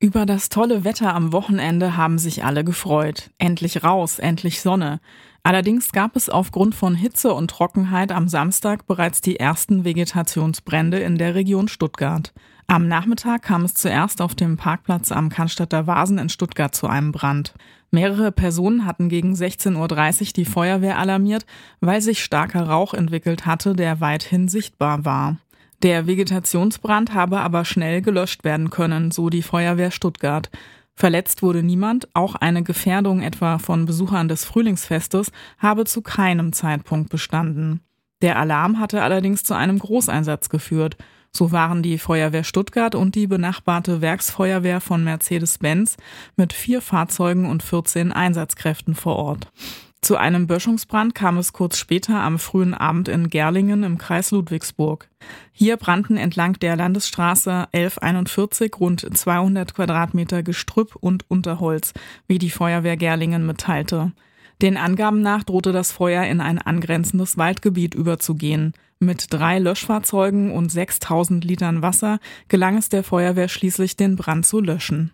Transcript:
Über das tolle Wetter am Wochenende haben sich alle gefreut. Endlich raus, endlich Sonne. Allerdings gab es aufgrund von Hitze und Trockenheit am Samstag bereits die ersten Vegetationsbrände in der Region Stuttgart. Am Nachmittag kam es zuerst auf dem Parkplatz am Cannstatter Wasen in Stuttgart zu einem Brand. Mehrere Personen hatten gegen 16:30 Uhr die Feuerwehr alarmiert, weil sich starker Rauch entwickelt hatte, der weithin sichtbar war. Der Vegetationsbrand habe aber schnell gelöscht werden können, so die Feuerwehr Stuttgart. Verletzt wurde niemand, auch eine Gefährdung etwa von Besuchern des Frühlingsfestes habe zu keinem Zeitpunkt bestanden. Der Alarm hatte allerdings zu einem Großeinsatz geführt. So waren die Feuerwehr Stuttgart und die benachbarte Werksfeuerwehr von Mercedes-Benz mit 4 Fahrzeugen und 14 Einsatzkräften vor Ort. Zu einem Böschungsbrand kam es kurz später am frühen Abend in Gerlingen im Kreis Ludwigsburg. Hier brannten entlang der Landesstraße 1141 rund 200 Quadratmeter Gestrüpp und Unterholz, wie die Feuerwehr Gerlingen mitteilte. Den Angaben nach drohte das Feuer in ein angrenzendes Waldgebiet überzugehen. Mit 3 Löschfahrzeugen und 6.000 Litern Wasser gelang es der Feuerwehr schließlich, den Brand zu löschen.